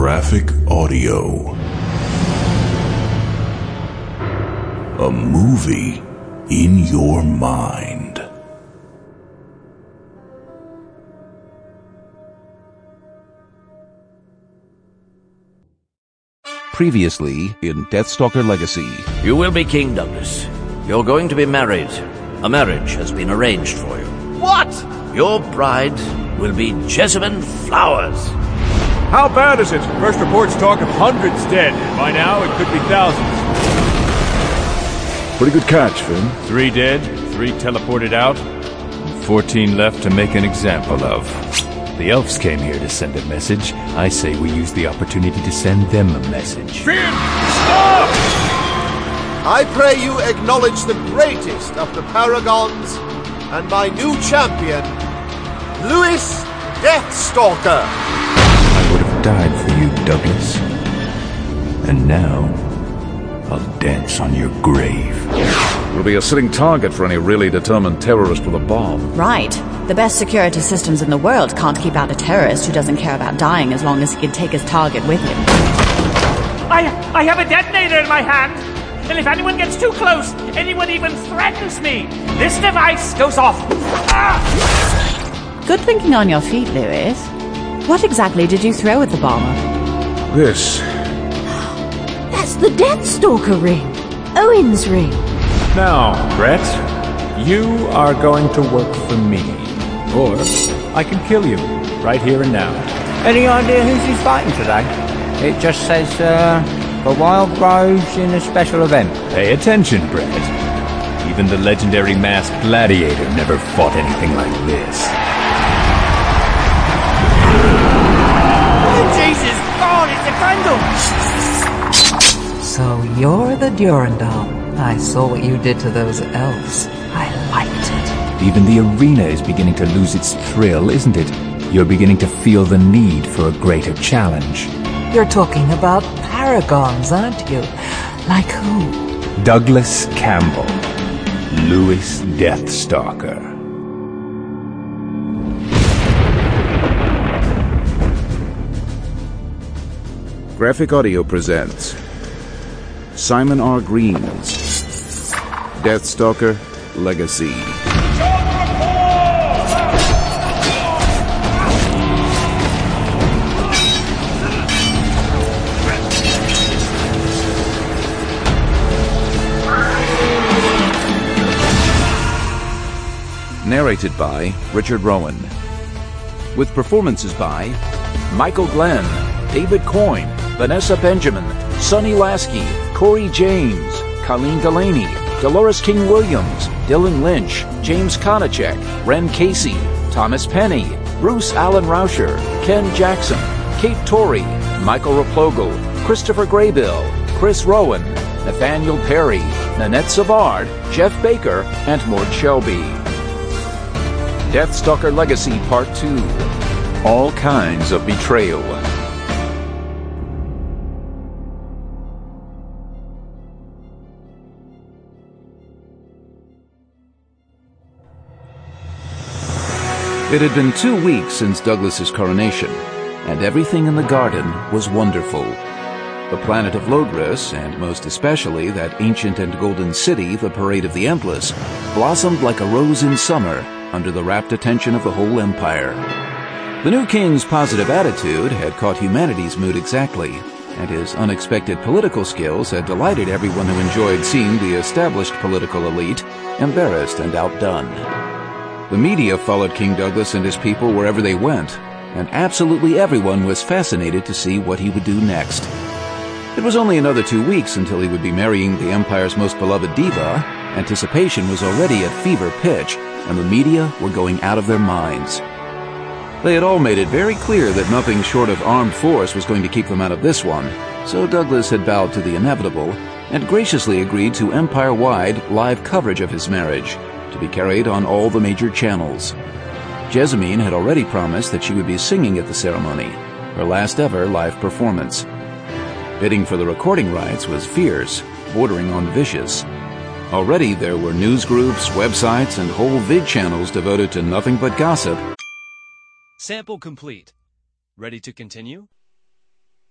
Graphic Audio. A movie in your mind. Previously in Deathstalker Legacy. You will be King Douglas. You're going to be married. A marriage has been arranged for you. What? Your bride will be Jessamine Flowers. How bad is it? First reports talk of hundreds dead. By now, it could be thousands. Pretty good catch, Finn. 3 dead, 3 teleported out, and 14 left to make an example of. The elves came here to send a message. I say we use the opportunity to send them a message. Finn, stop! I pray you acknowledge the greatest of the Paragons and my new champion, Louis Deathstalker. I would have died for you, Douglas. And now, I'll dance on your grave. We'll be a sitting target for any really determined terrorist with a bomb. Right. The best security systems in the world can't keep out a terrorist who doesn't care about dying as long as he can take his target with him. I have a detonator in my hand, and if anyone gets too close, anyone even threatens me, this device goes off. Ah! Good thinking on your feet, Louis. What exactly did you throw at the bomber? This. That's the Deathstalker ring. Owen's ring. Now, Brett, you are going to work for me. Or I can kill you, right here and now. Any idea who she's fighting today? It just says, for Wild Rose in a special event. Pay attention, Brett. Even the legendary masked gladiator never fought anything like this. Oh, Jesus! God, it's a candle! So you're the Durandal. I saw what you did to those elves. I liked it. Even the arena is beginning to lose its thrill, isn't it? You're beginning to feel the need for a greater challenge. You're talking about paragons, aren't you? Like who? Douglas Campbell, Louis Deathstalker. Graphic Audio presents Simon R. Green's Deathstalker Legacy. Narrated by Richard Rowan. With performances by Michael Glenn, David Coyne, Vanessa Benjamin, Sonny Lasky, Corey James, Colleen Delaney, Dolores King-Williams, Dylan Lynch, James Konachek, Ren Casey, Thomas Penny, Bruce Allen Rauscher, Ken Jackson, Kate Torrey, Michael Raplogle, Christopher Graybill, Chris Rowan, Nathaniel Perry, Nanette Savard, Jeff Baker, and Mort Shelby. Deathstalker Legacy Part 2. All Kinds of Betrayal. It had been 2 weeks since Douglas's coronation, and everything in the garden was wonderful. The planet of Logres, and most especially that ancient and golden city, the Parade of the Empress, blossomed like a rose in summer under the rapt attention of the whole empire. The new king's positive attitude had caught humanity's mood exactly, and his unexpected political skills had delighted everyone who enjoyed seeing the established political elite embarrassed and outdone. The media followed King Douglas and his people wherever they went, and absolutely everyone was fascinated to see what he would do next. It was only another 2 weeks until he would be marrying the Empire's most beloved diva. Anticipation was already at fever pitch, and the media were going out of their minds. They had all made it very clear that nothing short of armed force was going to keep them out of this one, so Douglas had bowed to the inevitable and graciously agreed to empire-wide live coverage of his marriage, to be carried on all the major channels. Jessamine had already promised that she would be singing at the ceremony, her last ever live performance. Bidding for the recording rights was fierce, bordering on vicious. Already there were news groups, websites, and whole vid channels devoted to nothing but gossip. Sample complete. Ready to continue?